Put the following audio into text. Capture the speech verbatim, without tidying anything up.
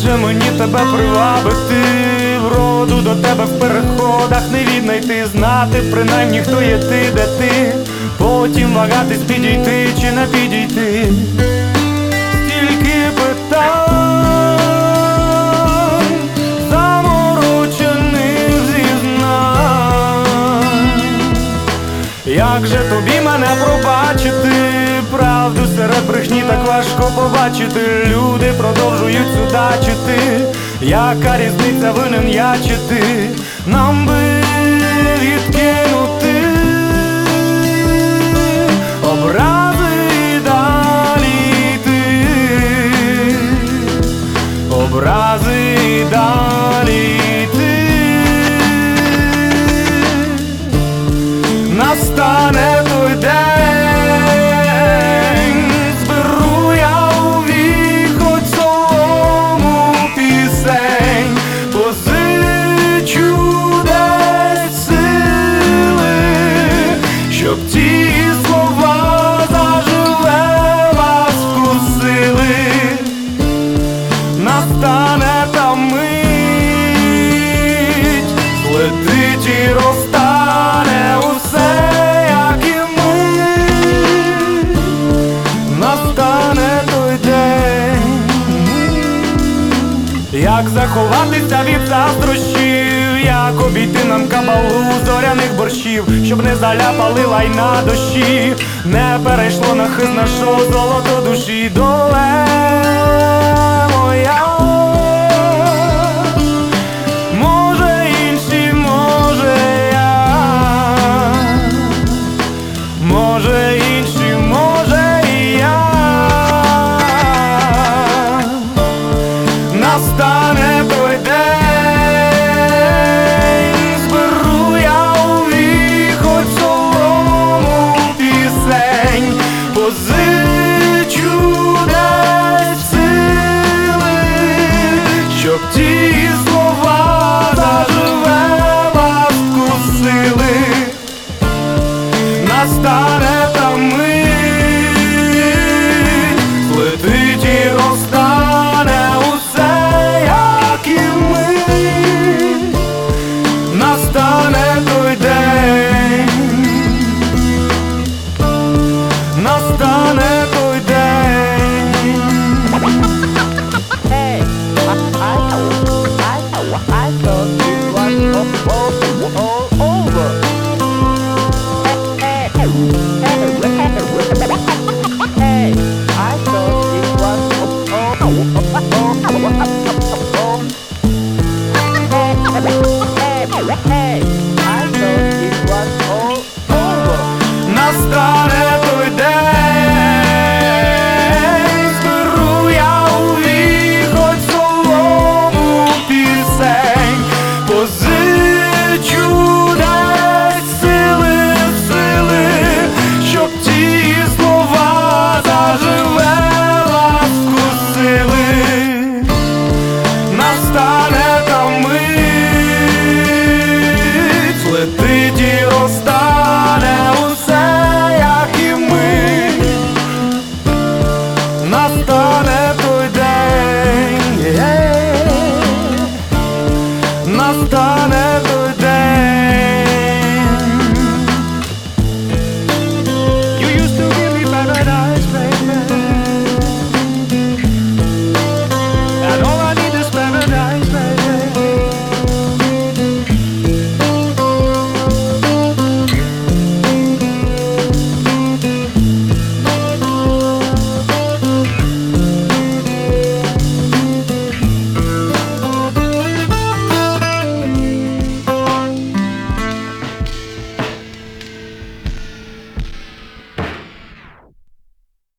же мені тебе привабити, вроду до тебе в переходах не віднайти, знати принаймні хто є ти, де ти, потім вагатись підійти чи не підійти. Стільки питань, заморочених зізнань. Як же тобі мене пробачити? Правду серед брехні так важко побачити. Люди продовжують судачити. Яка різниця, винен я чи ти? Нам би відкинути образи і далі йти, образи і далі йти. Настане той день, щоб ті слова заживе вас вкусили. Настане та мить, злетить і розтане усе, як і ми. Настане той день. Як заховатися від заздрощів, як обійти нам кабалу зоряних борщів, щоб не заляпали лайна дощі, не перейшло на хист нашого золото душі. Доле моя, може інші, може я, може інші, може і я. Настане той день, зберу я у віхоть солому пісень, позичу десь сили, щоб ті